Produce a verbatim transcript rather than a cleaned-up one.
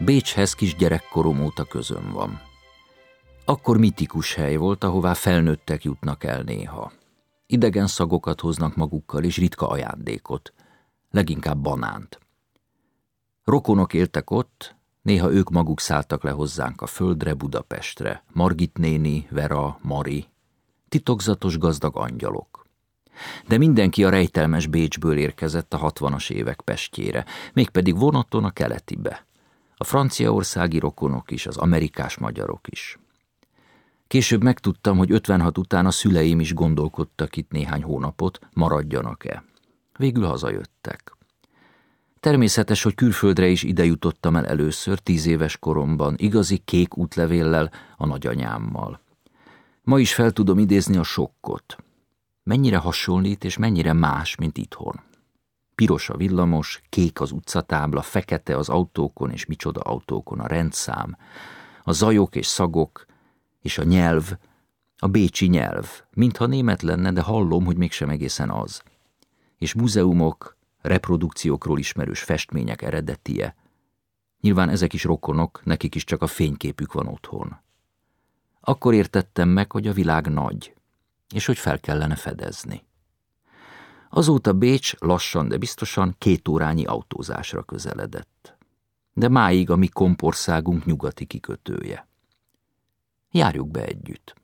Bécshez kisgyerekkorom óta közöm van. Akkor mitikus hely volt, ahová felnőttek jutnak el néha. Idegen szagokat hoznak magukkal és ritka ajándékot, leginkább banánt. Rokonok éltek ott, néha ők maguk szálltak le hozzánk a földre, Budapestre. Margit néni, Vera, Mari, titokzatos gazdag angyalok. De mindenki a rejtelmes Bécsből érkezett a hatvanas évek Pestjére, mégpedig vonaton a keletibe. A franciaországi rokonok is, az amerikás magyarok is. Később megtudtam, hogy ötvenhat után a szüleim is gondolkodtak itt néhány hónapot, maradjanak-e. Végül hazajöttek. Természetes, hogy külföldre is ide jutottam el először, tíz éves koromban, igazi kék útlevéllel, a nagyanyámmal. Ma is fel tudom idézni a sokkot. Mennyire hasonlít és mennyire más, mint itthon. Piros a villamos, kék az utcatábla, fekete az autókon és micsoda autókon a rendszám, a zajok és szagok, és a nyelv, a bécsi nyelv, mintha német lenne, de hallom, hogy mégsem egészen az. És múzeumok, reprodukciókról ismerős festmények eredetie. Nyilván ezek is rokonok, nekik is csak a fényképük van otthon. Akkor értettem meg, hogy a világ nagy, és hogy fel kellene fedezni. Azóta Bécs lassan, de biztosan két órányi autózásra közeledett. De máig a mi kompországunk nyugati kikötője. Járjuk be együtt.